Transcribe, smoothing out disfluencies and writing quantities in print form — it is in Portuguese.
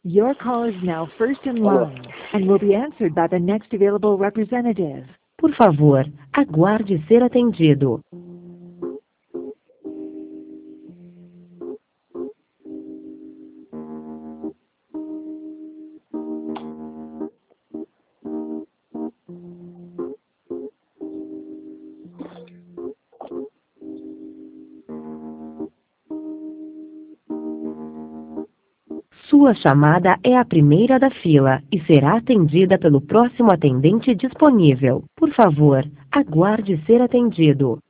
Your call is now first in line and will be answered by the next available representative. Por favor, aguarde ser atendido. Sua chamada é a primeira da fila e será atendida pelo próximo atendente disponível. Por favor, aguarde ser atendido.